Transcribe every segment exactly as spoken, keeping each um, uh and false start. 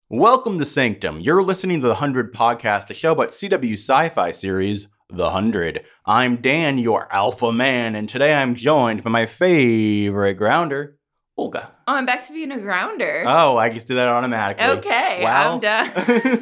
Welcome to Sanctum. You're listening to The Hundred Podcast, a show about C W sci-fi series, The Hundred. I'm Dan, your alpha man, and today I'm joined by my favorite grounder, Olga. Oh, I'm back to being a grounder. Oh, I just did that automatically. Okay, well. I'm done.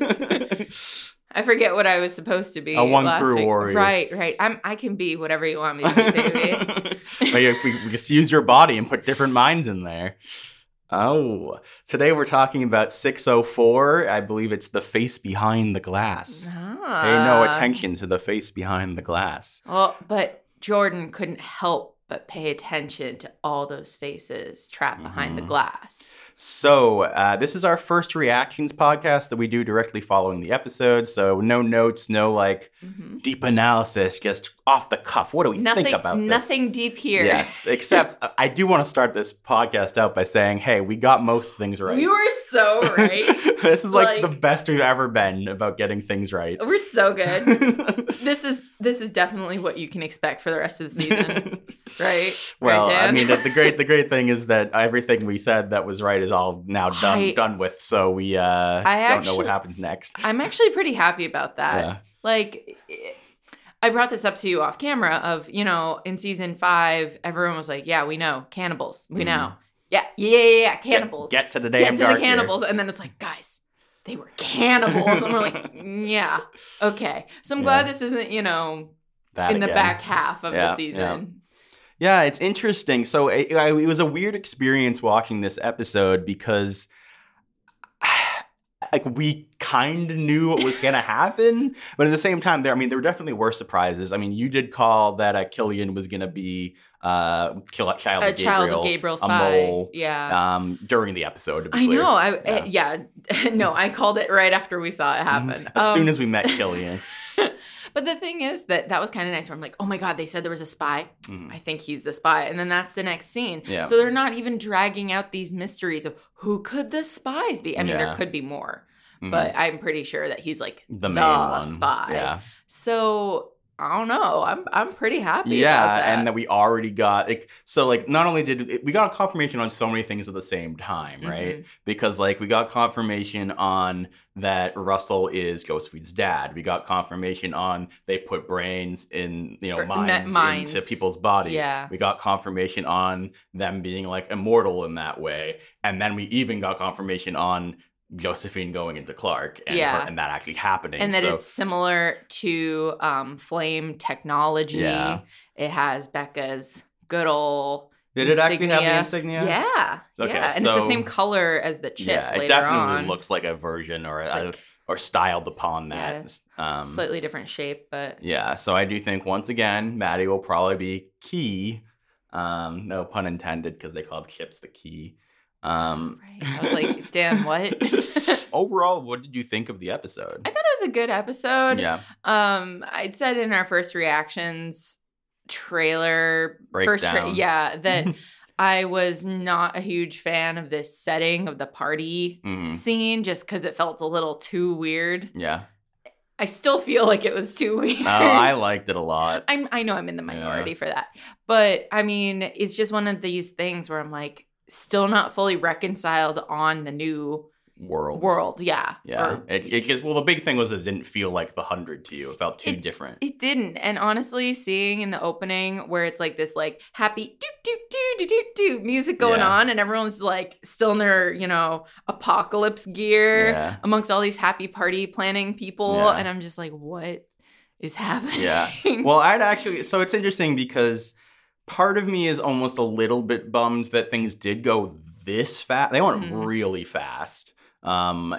I forget what I was supposed to be. A one last crew week. warrior. Right, right. I'm. I can be whatever you want me to be, baby. But if we we just use your body and put different minds in there. Oh, today we're talking about six oh four. I believe it's The Face Behind the Glass. Ah. Pay no attention to the face behind the glass. Well, but Jordan couldn't help but pay attention to all those faces trapped behind Mhm. the glass. So, uh, this is our first reactions podcast that we do directly following the episode. So, no notes, no like Mm-hmm. deep analysis, just off the cuff. What do we Nothing, think about this? nothing deep here. Yes, except I do want to start this podcast out by saying, hey, we got most things right. We were so right. This is like, Like- the best we've ever been about getting things right. We're so good. This is this is definitely what you can expect for the rest of the season, right? Well, right, I Dan? mean, the the great the great thing is that everything we said that was right is all now done I- done with. So we uh, I don't know what actually- happens next. I'm actually pretty happy about that. Yeah. Like, I brought this up to you off camera of, you know, in season five, everyone was like, yeah, we know, cannibals. We Mhm. know. Yeah, yeah, yeah, yeah, cannibals. Get, get to the Get damn to dark the cannibals. And then it's like, guys, they were cannibals. And we're like, "Mm, yeah, okay. So I'm glad Yeah. this isn't, you know, That in the again. back half of Yeah, the season. Yeah, it's interesting. So it, it was a weird experience watching this episode because like we kind of knew what was going to happen, but at the same time, there I mean, there definitely were surprises. I mean, you did call that uh, Killian was going to be uh, kill, child A of child Gabriel, of Gabriel a spy. mole, Yeah. um, during the episode. To be I clear. know. I Yeah. yeah. yeah. No, I called it right after we saw it happen. As soon Um, as we met Killian. But the thing is that that was kind of nice where I'm like, oh my God, they said there was a spy. Mhm. I think he's the spy. And then that's the next scene. Yeah. So they're not even dragging out these mysteries of who could the spies be. I mean, Yeah. there could be more, Mhm. but I'm pretty sure that he's like the main one. spy. Yeah. So I don't know. I'm I'm pretty happy Yeah, about that. and that we already got like so like not only did we got confirmation on so many things at the same time, right? Mhm. Because like we got confirmation on that Russell is Ghostfried's dad. We got confirmation on they put brains in you know Or- minds, me- minds. into people's bodies. Yeah. We got confirmation on them being like immortal in that way, and then we even got confirmation on Josephine going into Clark and Yeah. her, and that actually happening. And that so, it's similar to um, flame technology. Yeah. It has Becca's good old did it actually have the insignia. insignia? Yeah. Okay, yeah. And it's the so- same color as the chip Yeah, later it definitely on. looks like a version or It's a, like or styled upon Yeah, that. um, slightly different shape, but yeah, so I do think once again, Maddie will probably be key. Um, no pun intended, because they called chips the key. Um, right. I was like, Dan, what? overall, what did you think of the episode? I thought it was a good episode. Yeah, Um, I'd said in our first reactions trailer, first tra- Breakdown. yeah, that I was not a huge fan of this setting of the party Mhm. scene just because it felt a little too weird. yeah. I still feel like it was too weird. No, I liked it a lot. I'm, I know I'm in the minority Yeah. for that. But I mean, it's just one of these things where I'm like, still not fully reconciled on the new World, world. Yeah. Yeah, Or- it, it just well, the big thing was it didn't feel like the hundred to you. It felt too It- different. It didn't. And honestly, seeing in the opening where it's like this like happy do do do do do do music going Yeah. on and everyone's like still in their, you know, apocalypse gear Yeah. amongst all these happy party planning people. Yeah. And I'm just like, what is happening? Yeah. Well, I'd actually, so it's interesting because part of me is almost a little bit bummed that things did go this fast. They went Mhm. really fast. Um,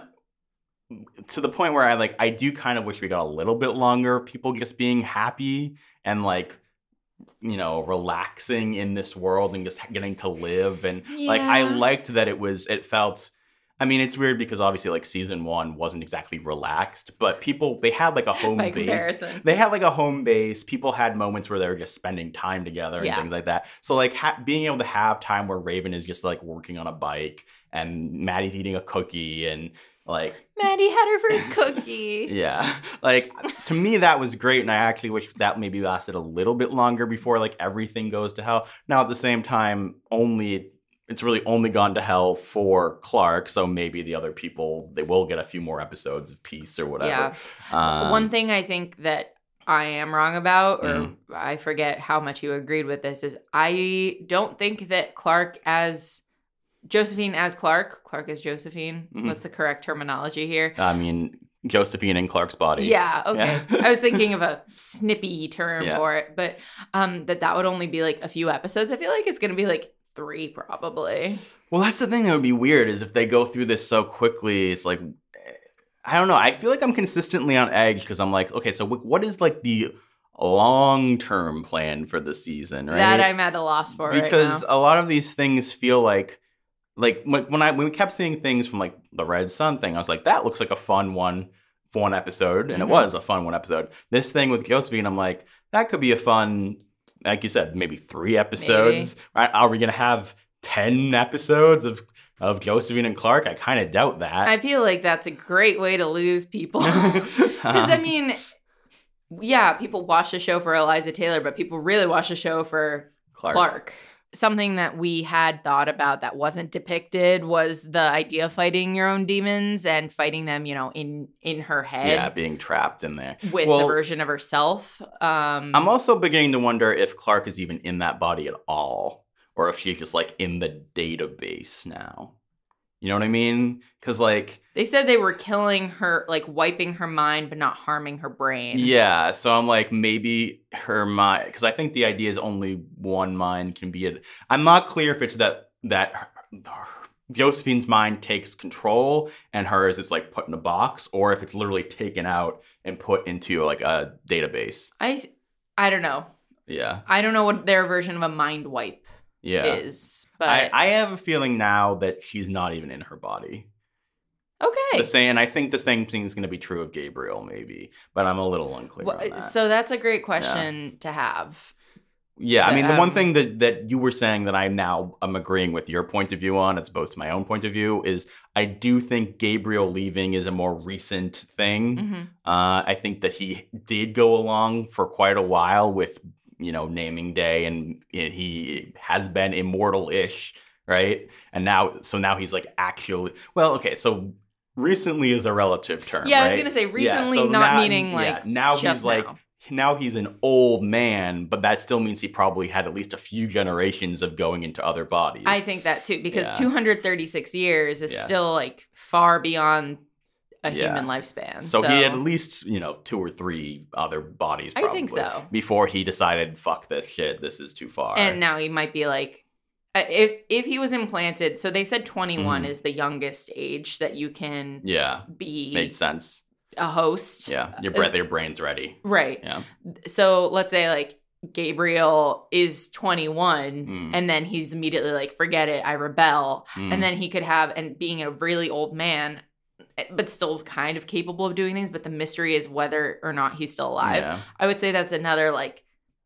to the point where I like, I do kind of wish we got a little bit longer of people just being happy and like, you know, relaxing in this world and just getting to live. And like, I Yeah. liked that it was, it felt, I mean, it's weird because obviously like season one wasn't exactly relaxed, but people, they had like a home By base. comparison. They had like a home base. People had moments where they were just spending time together and Yeah. things like that. So like ha- being able to have time where Raven is just like working on a bike and Maddie's eating a cookie and like, Maddie had her first cookie. yeah, like to me that was great. And I actually wish that maybe lasted a little bit longer before like everything goes to hell. Now at the same time, only it's really only gone to hell for Clark, so maybe the other people, they will get a few more episodes of peace or whatever. Yeah. Um, One thing I think that I am wrong about, or Mhm. I forget how much you agreed with this, is I don't think that Clark as Josephine as Clark, Clark as Josephine. Mhm. What's the correct terminology here? I mean, Josephine in Clark's body. Yeah, okay. Yeah. I was thinking of a snippy term Yeah. for it, but um, that that would only be like a few episodes. I feel like it's going to be like three probably. Well, that's the thing that would be weird is if they go through this so quickly, it's like, I don't know. I feel like I'm consistently on edge because I'm like, okay, so what is like the long-term plan for the season, right? That I'm at a loss for because right now. a lot of these things feel like, like when I when we kept seeing things from like the Red Sun thing, I was like, that looks like a fun one for one episode, and Mhm. it was a fun one episode. This thing with Josephine, I'm like, that could be a fun, like you said, maybe three episodes. Right? Are we gonna have ten episodes of of Josephine and Clark? I kind of doubt that. I feel like that's a great way to lose people. Because, I mean, yeah, people watch the show for Eliza Taylor, but people really watch the show for Clark. Clark. Something that we had thought about that wasn't depicted was the idea of fighting your own demons and fighting them, you know, in, in her head. Yeah, being trapped in there. With Well, the version of herself. Um, I'm also beginning to wonder if Clark is even in that body at all, or if she's just like in the database now. You know what I mean? Because like, they said they were killing her, like wiping her mind, but not harming her brain. yeah. So I'm like, maybe her mind, because I think the idea is only one mind can be it. I'm not clear if it's that that her, her, Josephine's mind takes control and hers is like put in a box, or if it's literally taken out and put into like a database. I, I don't know. Yeah. I don't know what their version of a mind wipe Yeah. is, but I, I have a feeling now that she's not even in her body. okay. The same, and I think the same thing is going to be true of Gabriel, maybe, but I'm a little unclear Well, on that. so that's a great question to have. Yeah, I mean, the one um, thing that, that you were saying that I now am agreeing with your point of view on, as opposed to my own point of view, is I do think Gabriel leaving is a more recent thing. Mhm. Uh, I think that he did go along for quite a while with, you know, naming day, and he has been immortal-ish, right? And now, so now he's like actually, well, okay, so recently is a relative term, Yeah, I was right? gonna say Yeah, recently, so not now- meaning like yeah, now just he's like, now. now he's an old man, but that still means he probably had at least a few generations of going into other bodies. I think that too, because Yeah. two hundred thirty-six years is Yeah. still like far beyond a Yeah. human lifespan. so, he had at least, you know, two or three other bodies, I probably, think so. before he decided, fuck this shit, this is too far. And now he might be like, uh, if if he was implanted, so they said twenty-one Mhm. is the youngest age that you can yeah, be made sense. a host. Yeah, your, bra- your brain's ready. Right. Yeah. So let's say like Gabriel is twenty-one Mm. and then he's immediately like, forget it, I rebel. Mm. And then he could have, and being a really old man, but still kind of capable of doing things, but the mystery is whether or not he's still alive. Yeah. I would say that's another like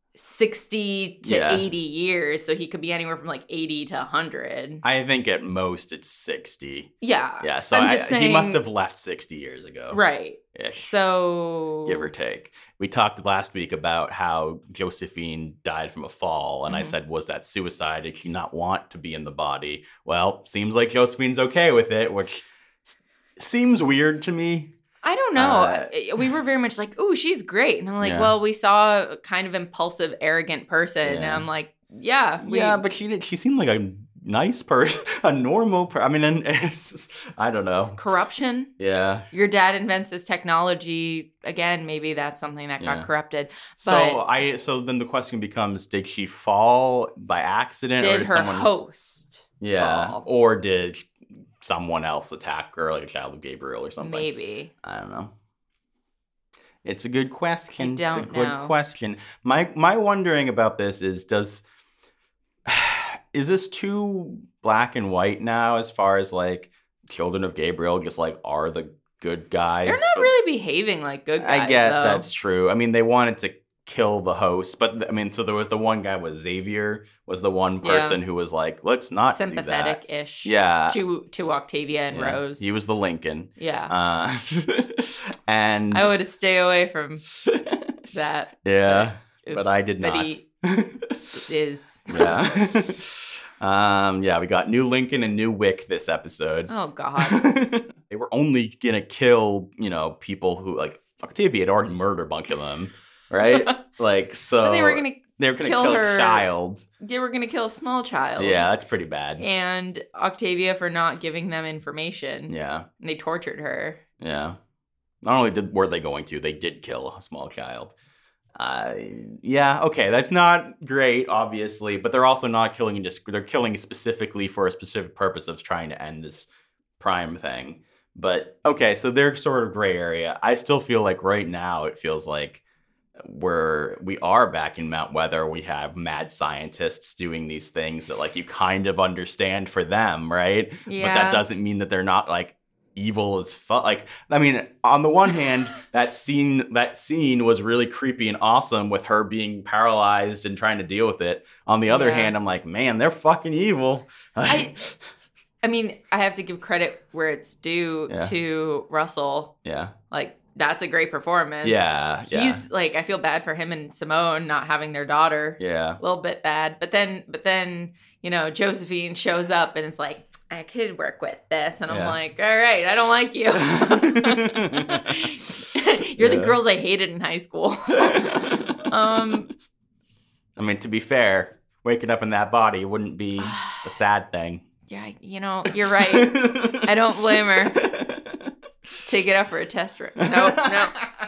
sixty to Yeah. eighty years. So he could be anywhere from like eighty to one hundred. I think at most it's sixty. Yeah. Yeah, so I'm I, just he must saying- have left sixty years ago. Right. Ish. So. Give or take. We talked last week about how Josephine died from a fall, and I Mhm. said, was that suicide? Did she not want to be in the body? Well, seems like Josephine's okay with it, which s- seems weird to me. I don't know. Uh, we were very much like, "Ooh, she's great," and I'm like, Yeah. "Well, we saw a kind of impulsive, arrogant person," and Yeah. I'm like, "Yeah, we, Yeah, but she did. She seemed like a nice person, a normal person. I mean, and it's just- I don't know. corruption. Yeah. Your dad invents this technology again. Maybe that's something that Yeah. got corrupted. So But I. So then the question becomes: did she fall by accident, or did did her someone? host Yeah. fall? Or did someone else attack her, like a child of Gabriel or something? Maybe. I don't know. It's a good question. I don't it's a good know. question. My my wondering about this is does is this too black and white now as far as like children of Gabriel just like are the good guys? They're not But really behaving like good guys. I guess though. that's true. I mean, they wanted to kill the host, but I mean, so there was the one guy was Xavier was the one Yeah. person who was like, let's not do that. sympathetic-ish. Yeah. To to Octavia and Yeah. Rose. He was the Lincoln. yeah. Uh, and I would stay away from that. yeah, But- but I did but not. he is. yeah. Um, yeah, we got new Lincoln and new Wick this episode. Oh, God. They were only gonna kill, you know, people who, like, Octavia had already murdered a bunch of them, right? Like, so... But they were gonna they were gonna kill, kill, her, a child. They were going to kill a small child. Yeah, that's pretty bad. And Octavia for not giving them information. Yeah. And they tortured her. Yeah. Not only did were they going to, they did kill a small child. Uh, yeah, okay, that's not great, obviously, but they're also not killing just they're killing specifically for a specific purpose of trying to end this Prime thing. But okay, so they're sort of gray area. I still feel like right now it feels like we're we are back in Mount Weather. We have mad scientists doing these things that like you kind of understand for them, right? Yeah. But that doesn't mean that they're not like evil as fuck. Like, I mean, on the one hand, that scene that scene was really creepy and awesome with her being paralyzed and trying to deal with it. On the other Yeah. hand, I'm like, man, they're fucking evil. I, I mean, I have to give credit where it's due Yeah. to Russell. Yeah. Like, that's a great performance. Yeah, He's yeah. like, I feel bad for him and Simone not having their daughter. Yeah. A little bit bad. But then, but then, you know, Josephine shows up and it's like, I could work with this. And I'm Yeah. like, all right, I don't like you. You're Yeah. the girls I hated in high school. um, I mean, to be fair, waking up in that body wouldn't be a sad thing. yeah, you know, you're right. I don't blame her. Take it out for a test run. No, no.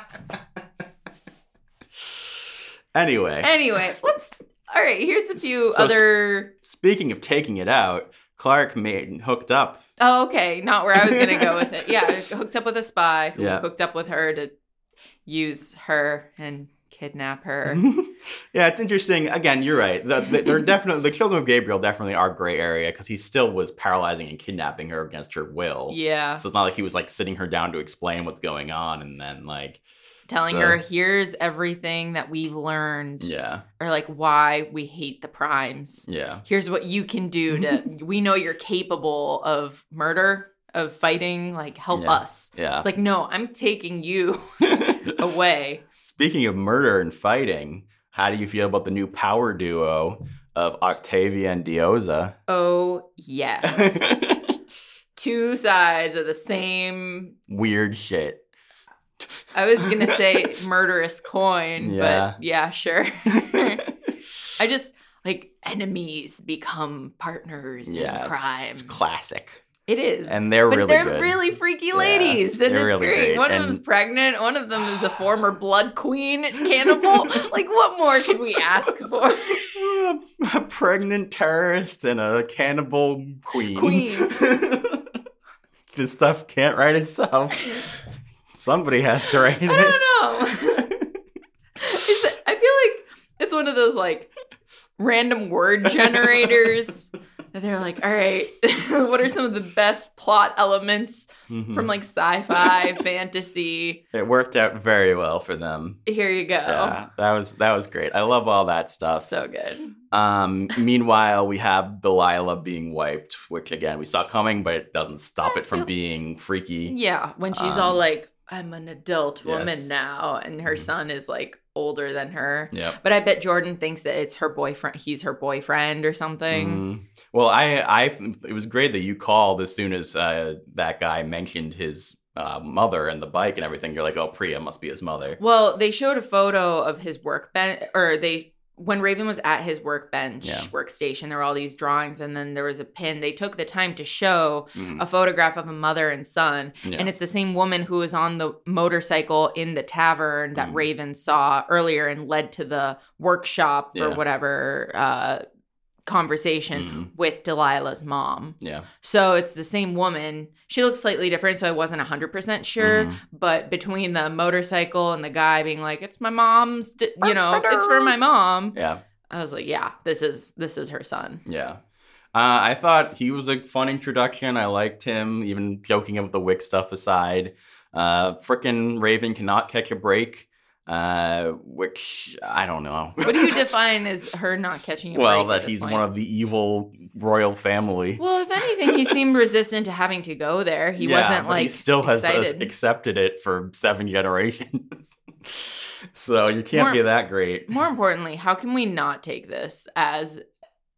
Anyway. Anyway, let's. All right, here's a few So, other. Speaking of taking it out, Clark made hooked up. Oh, okay. Not where I was going to go with it. Yeah, hooked up with a spy who Yeah. hooked up with her to use her and kidnap her. Yeah, it's interesting. Again, you're right. The, the, they're definitely the children of Gabriel definitely are gray area because he still was paralyzing and kidnapping her against her will. Yeah. So it's not like he was like sitting her down to explain what's going on and then like Telling so- her, here's everything that we've learned. Yeah. Or like why we hate the primes. Yeah. Here's what you can do to. We know you're capable of murder, of fighting. Like, help Yeah. us. Yeah. It's like, no, I'm taking you away. Speaking of murder and fighting, how do you feel about the new power duo of Octavia and Dioza? Oh, yes. Two sides of the same. Weird shit. I was going to say murderous coin, Yeah. but yeah, sure. I just like enemies become partners Yeah, in crime. It's classic. It is. And they're but really they're good. really freaky Yeah, ladies. and it's they're really great. great. One of And- them's pregnant. One of them is a former blood queen cannibal. Like, what more could we ask for? A pregnant terrorist and a cannibal queen. Queen. This stuff can't write itself. Somebody has to write it. I don't know. Is it, I feel like it's one of those like random word generators. And they're like, all right, what are some of the best plot elements Mhm. from like sci-fi, fantasy? It worked out very well for them. Here you go. Yeah, that was that was great. I love all that stuff. So good. Um, meanwhile, we have Delilah being wiped, which again we saw coming, but it doesn't stop it from being freaky. Yeah, when she's Um, all like, I'm an adult woman yes. now, and her Mhm. son is like older than her. Yep. But I bet Jordan thinks that it's her boyfriend. He's her boyfriend or something. Mm. Well, I, I, it was great that you called as soon as uh, that guy mentioned his uh, mother and the bike and everything. You're like, oh, Priya must be his mother. Well, they showed a photo of his workbench, or they when Raven was at his workbench Yeah. workstation. There were all these drawings, and then there was a pin. They took the time to show Mm. a photograph of a mother and son, Yeah. and it's the same woman who was on the motorcycle in the tavern that Mm. Raven saw earlier and led to the workshop or Yeah. whatever uh, conversation Mhm. with Delilah's mom. Yeah. So it's the same woman. She looks slightly different, so I wasn't one hundred percent sure. Mhm. But between the motorcycle and the guy being like, it's my mom's, d- you know, it's for my mom. Yeah. I was like, yeah, this is this is her son. Yeah. Uh, I thought he was a fun introduction. I liked him, even joking about the Wick stuff aside. Uh, frickin' Raven cannot catch a break, uh, which I don't know. What do you define as her not catching a Well, break at that this he's point? one of the evil royal family. Well, if anything, he seemed resistant to having to go there. He Yeah, wasn't but like he still has uh, excited. accepted it for seven generations. So you can't More- be that great. More importantly, how can we not take this as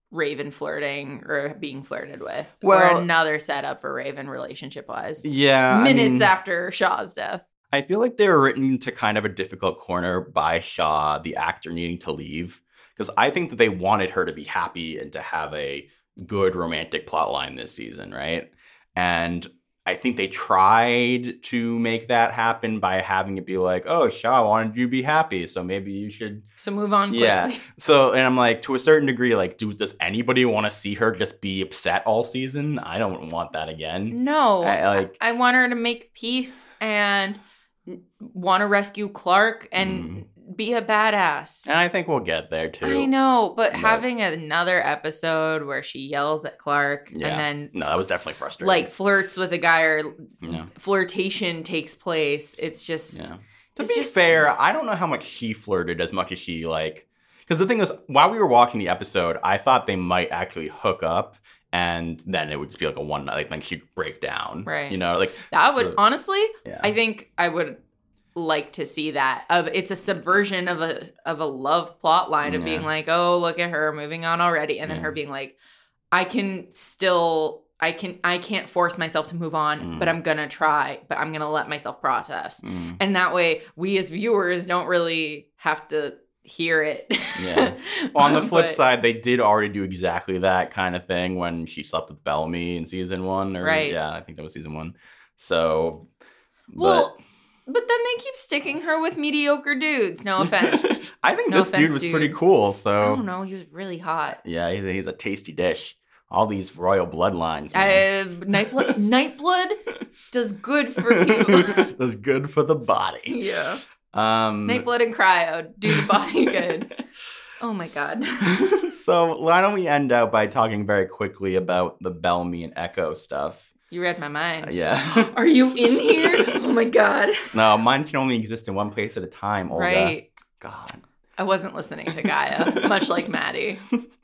Raven flirting or being flirted with. Well- or another setup for Raven relationship-wise. Yeah. I Minutes mean, after Shaw's death. I feel like they were written to kind of a difficult corner by Shaw, the actor, needing to leave. Because I think that they wanted her to be happy and to have a good romantic plot line this season, right? And I think they tried to make that happen by having it be like, oh, Shaw wanted you to be happy, so maybe you should... So move on quickly. Yeah. So, and I'm like, to a certain degree, like, do, does anybody want to see her just be upset all season? I don't want that again. No. I, like, I want her to make peace and want to rescue Clark and... Mm. be a badass. And I think we'll get there, too. I know, but, But- having another episode where she yells at Clark Yeah. and then No, that was definitely frustrating. like flirts with a guy or Yeah. flirtation takes place, it's just Yeah. To It's be just- fair, I don't know how much she flirted as much as she, like... Because the thing was, while we were watching the episode, I thought they might actually hook up, and then it would just be like a one night, like, then she'd break down. Right. You know, like... that so- would honestly, Yeah. I think I would like to see that. Of it's a subversion of a of a love plot line of Yeah. being like, oh, look at her moving on already, and then Yeah. her being like, I can still I can I can't force myself to move on, Mm. but I'm gonna try, but I'm gonna let myself process. Mm. And that way we as viewers don't really have to hear it. Yeah. Well, on the flip But- side, they did already do exactly that kind of thing when she slept with Bellamy in season one. Or, Right. Yeah, I think that was season one. So... Well, but but then they keep sticking her with mediocre dudes. No offense. I think No this dude offense, was dude. pretty cool, I so... don't know. He was really hot. Yeah, he's a, he's a tasty dish. All these royal bloodlines, man. Uh, Nightblood, Nightblood does good for people. That's good for the body. Yeah. Um, Nightblood and cryo do the body good. Oh my god. So why don't we end out by talking very quickly about the Bellamy and Echo stuff? You read my mind. Uh, yeah. Are you in here? Oh my god. No, mine can only exist in one place at a time, Olga. Right. God. I wasn't listening to Gaia, much like Maddie.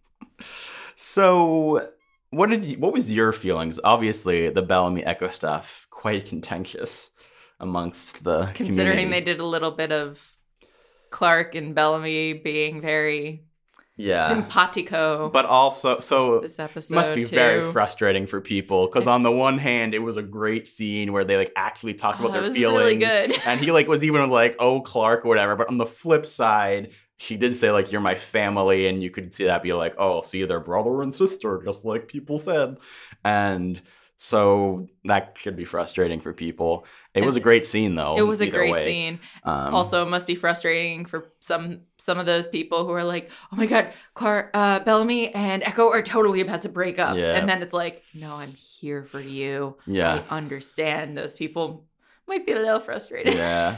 So, what did you, what was your feelings? Obviously, the Bellamy Echo stuff quite contentious amongst the Considering community. they did a little bit of Clark and Bellamy being very yeah, simpatico but also so this episode. must be too. very frustrating for people because on the one hand, it was a great scene where they like actually talked Oh, about it their was feelings, really good. and he like was even like, "Oh, Clark" or whatever. But on the flip side, she did say like, "You're my family," and you could see that be like, "Oh, see, they're brother and sister," just like people said, and so that should be frustrating for people. It was a great scene though. It was a either great way. scene. Um, Also, it must be frustrating for some some of those people who are like, "Oh my god, Clark, uh, Bellamy and Echo are totally about to break up," Yeah. and then it's like, "No, I'm here for you. Yeah. I understand." Those people might be a little frustrated. yeah.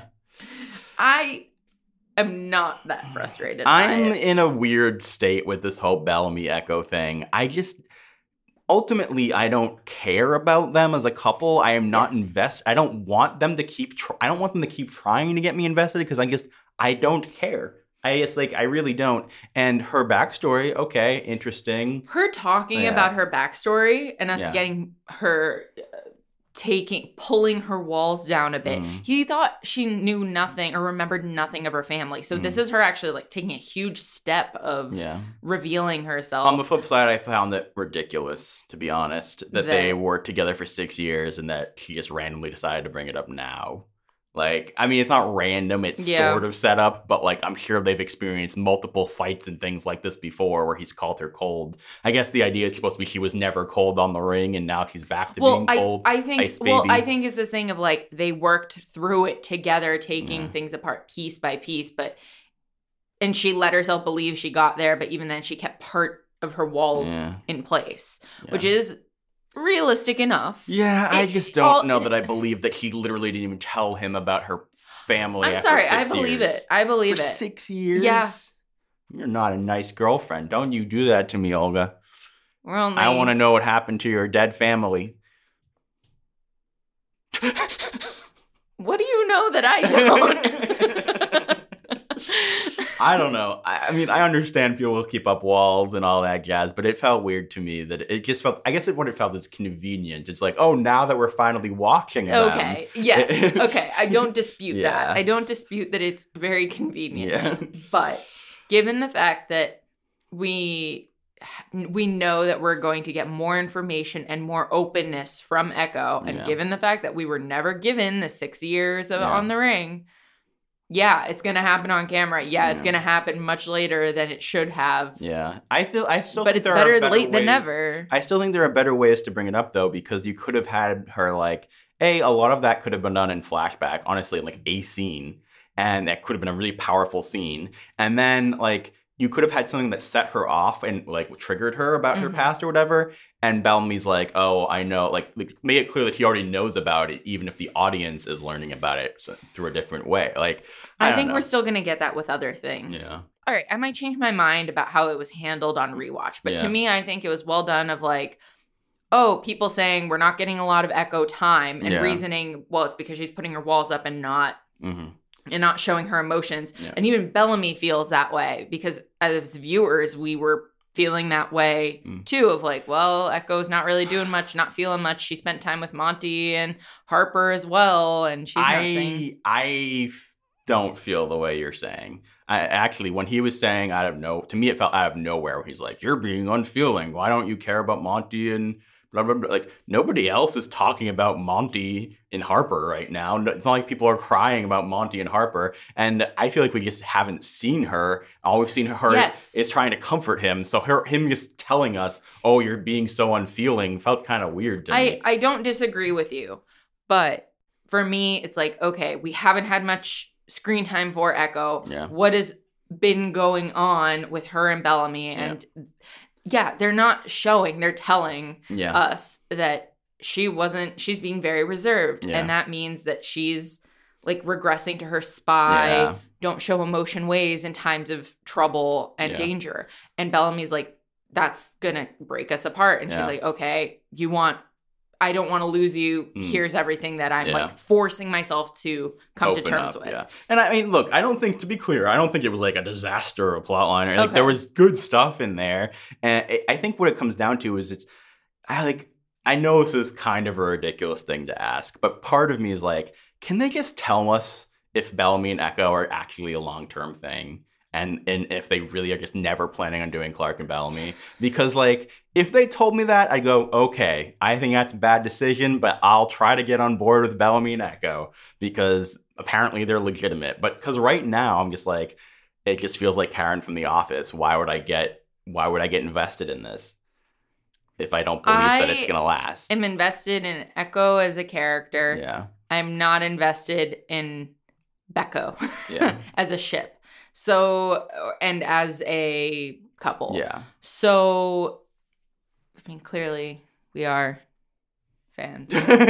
I am not that frustrated. by I'm it. in a weird state with this whole Bellamy Echo thing. I just ultimately I don't care about them as a couple. I am not Yes. invest. I don't want them to keep. Tr- I don't want them to keep trying to get me invested because I just I don't care. I just like I really don't. And her backstory, okay, interesting. her talking Yeah. about her backstory and us Yeah. getting her uh, taking pulling her walls down a bit. Mm. He thought she knew nothing or remembered nothing of her family. So this Mm. is her actually like taking a huge step of Yeah. revealing herself. On the flip side, I found it ridiculous, to be honest, that they That- worked together for six years and that she just randomly decided to bring it up now. Like, I mean, it's not random, it's Yeah. sort of set up, but like, I'm sure they've experienced multiple fights and things like this before where he's called her cold. I guess the idea is supposed to be she was never cold on the ring and now she's back to well, being I, cold. I think Ice well, baby. I think it's this thing of like they worked through it together, taking Yeah. things apart piece by piece, but and she let herself believe she got there, but even then she kept part of her walls Yeah. in place, Yeah. which is realistic enough. Yeah, I it- just don't all- know that I believe that he literally didn't even tell him about her family. I'm after sorry, I six believe years. it. I believe For it. six years? Yeah. You're not a nice girlfriend. Don't you do that to me, Olga. We're only I want to know what happened to your dead family. What do you know that I don't? I don't know. I, I mean, I understand people will keep up walls and all that jazz, but it felt weird to me that it just felt, I guess it, what it felt is convenient. It's like, oh, now that we're finally watching them. Okay. Yes. Okay. I don't dispute Yeah. that. I don't dispute that it's very convenient. Yeah. But given the fact that we we know that we're going to get more information and more openness from Echo. And Yeah. given the fact that we were never given the six years of Yeah. On the Ring, yeah, it's going to happen on camera. Yeah, it's Yeah. going to happen much later than it should have. Yeah. I feel I still But think it's there better are better late than ways- never. I still think there are better ways to bring it up though, because you could have had her like a a lot of that could have been done in flashback, honestly, like a scene, and that could have been a really powerful scene. And then like you could have had something that set her off and like triggered her about her Mhm. past or whatever. And Bellamy's like, oh, I know, like, like make it clear that he already knows about it, even if the audience is learning about it so, through a different way. Like, I, I, don't think know. we're still going to get that with other things. Yeah. All right, I might change my mind about how it was handled on rewatch, but Yeah. to me, I think it was well done of like, oh, people saying we're not getting a lot of Echo time and Yeah. reasoning, well, it's because she's putting her walls up and not Mm-hmm. and not showing her emotions. Yeah. And even Bellamy feels that way because as viewers, we were feeling that way Mm. too of like, well, Echo's not really doing much, not feeling much. She spent time with Monty and Harper as well, and she's not saying. I I f- don't feel the way you're saying. I actually, when he was saying out of no, to me it felt out of nowhere. When he's like, "You're being unfeeling. Why don't you care about Monty and blah blah blah?" Like nobody else is talking about Monty and Harper right now. No- It's not like people are crying about Monty and Harper. And I feel like we just haven't seen her. All we've seen her Yes. is trying to comfort him. So her, him just telling us, "Oh, you're being so unfeeling," felt kind of weird to I, me. I don't disagree with you, but for me, it's like, okay, we haven't had much screen time for Echo. Yeah. What has been going on with her and Bellamy? And yeah, they're not showing, they're telling Yeah. us that she wasn't, she's being very reserved. Yeah. And that means that she's like regressing to her spy, Yeah. don't show emotion ways in times of trouble and Yeah. danger. And Bellamy's like, that's gonna break us apart. And Yeah. she's like, okay, you want, I don't want to lose you. Mm. Here's everything that I'm Yeah. like forcing myself to come to Open terms up, with. Yeah. And I mean, look, I don't think, to be clear, I don't think it was like a disaster or a plot line. Or, like Okay. there was good stuff in there. And I- I think what it comes down to is it's, I like, I know this is kind of a ridiculous thing to ask, but part of me is like, can they just tell us if Bellamy and Echo are actually a long-term thing? And, and if they really are just never planning on doing Clark and Bellamy. Because, like, if they told me that, I'd go, okay, I think that's a bad decision, but I'll try to get on board with Bellamy and Echo because apparently they're legitimate. But because right now, I'm just like, it just feels like Karen from The Office. Why would I get, why would I get invested in this if I don't believe that it's I going to last? I'm invested in Echo as a character. Yeah. I'm not invested in Becco Yeah. as a ship. So, and as a couple. Yeah. So, I mean, clearly we are fans.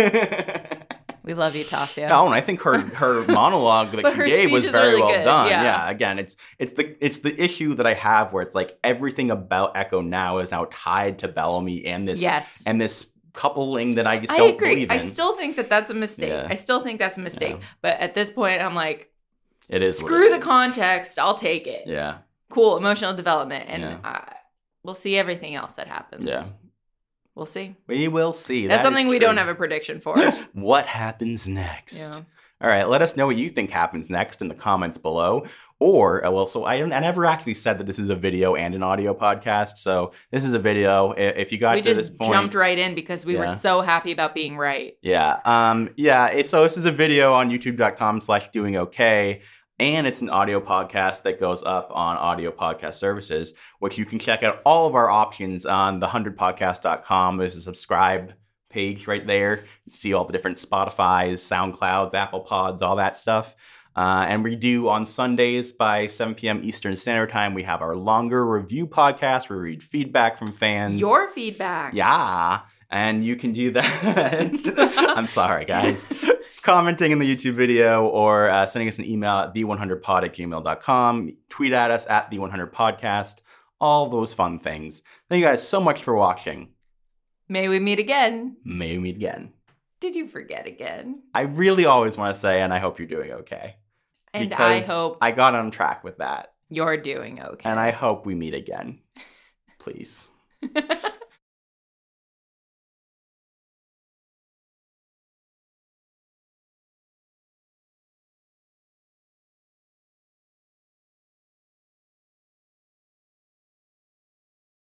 We love you, Tasia. No, and I think her her monologue that But she her gave speech was is very really well good, done. yeah. Yeah. Again, it's it's the it's the issue that I have where it's like everything about Echo now is now tied to Bellamy and this Yes. and this coupling that I just I don't agree. believe in. I still think that that's a mistake. Yeah. I still think that's a mistake. Yeah. But at this point, I'm like, it is what screw it the is. context. I'll take it. Yeah. Cool. Emotional development. And Yeah. uh, we'll see everything else that happens. Yeah. We'll see. We will see. That's That something is we true. don't have a prediction for. What happens next? Yeah. All right, let us know what you think happens next in the comments below. Or, uh, well, so I, I never actually said that this is a video and an audio podcast. So this is a video. I- If you got We to just this point, jumped right in because we were Yeah. so happy about being right. Yeah. Um, yeah. it- So this is a video on youtube.com slash doing okay. And it's an audio podcast that goes up on audio podcast services, which you can check out all of our options on the one hundred podcast dot com. There's a subscribe page right there. You see all the different Spotify's, SoundClouds, Apple Pods, all that stuff. Uh, and we do on Sundays by seven p.m. Eastern Standard Time, we have our longer review podcast where we read feedback from fans. Your feedback. Yeah. And you can do that. I'm sorry, guys. Commenting in the YouTube video or uh, sending us an email at the one hundred pod at gmail dot com. Tweet at us at the one hundred podcast. All those fun things. Thank you guys so much for watching. May we meet again. May we meet again. Did you forget again? I really always want to say, and I hope you're doing okay. And I Because hope I got on track with that. you're doing okay. And I hope we meet again. Please.